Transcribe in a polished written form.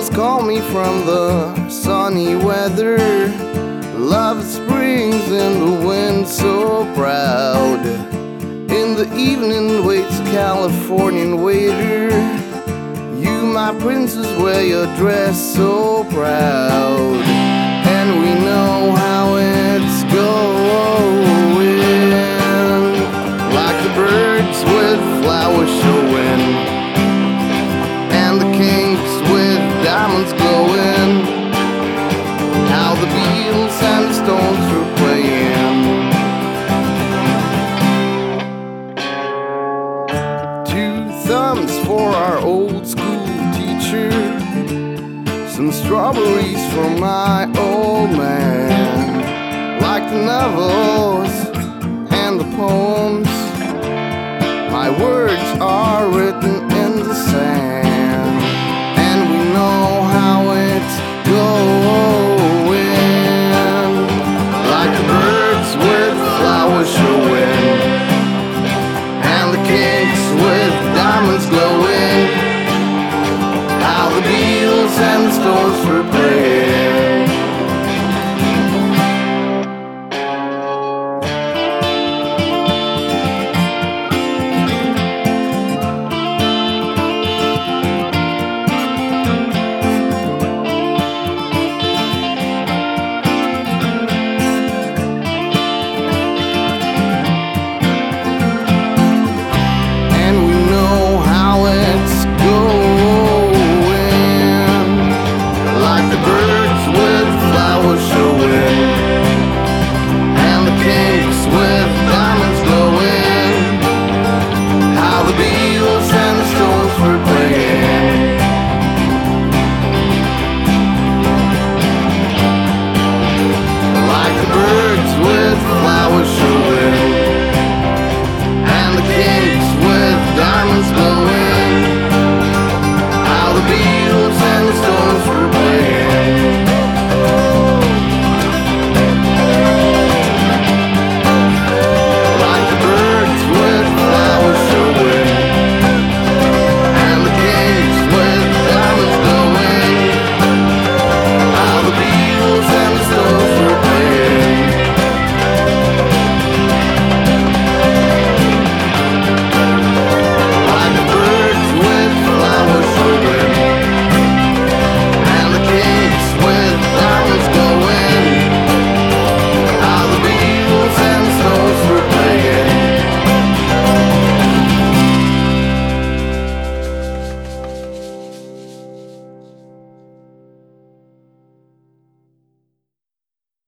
Beatles call me from the sunny weather. Love springs in the wind so proud. In the evening waits a Californian waiter. You, my princess, wear your dress so proud. And we know how it's going, like the birds with flowers showing, and the kings with diamonds glowing. How the Beatles and the Stones were playing. 2 thumbs for our old school teacher, some strawberries for my old man. Like the novels and the poems, my words are written in the sand. And we know how it's going, like the birds with flowers showing, and the kings with diamonds glowing. How the Beatles and the Stones were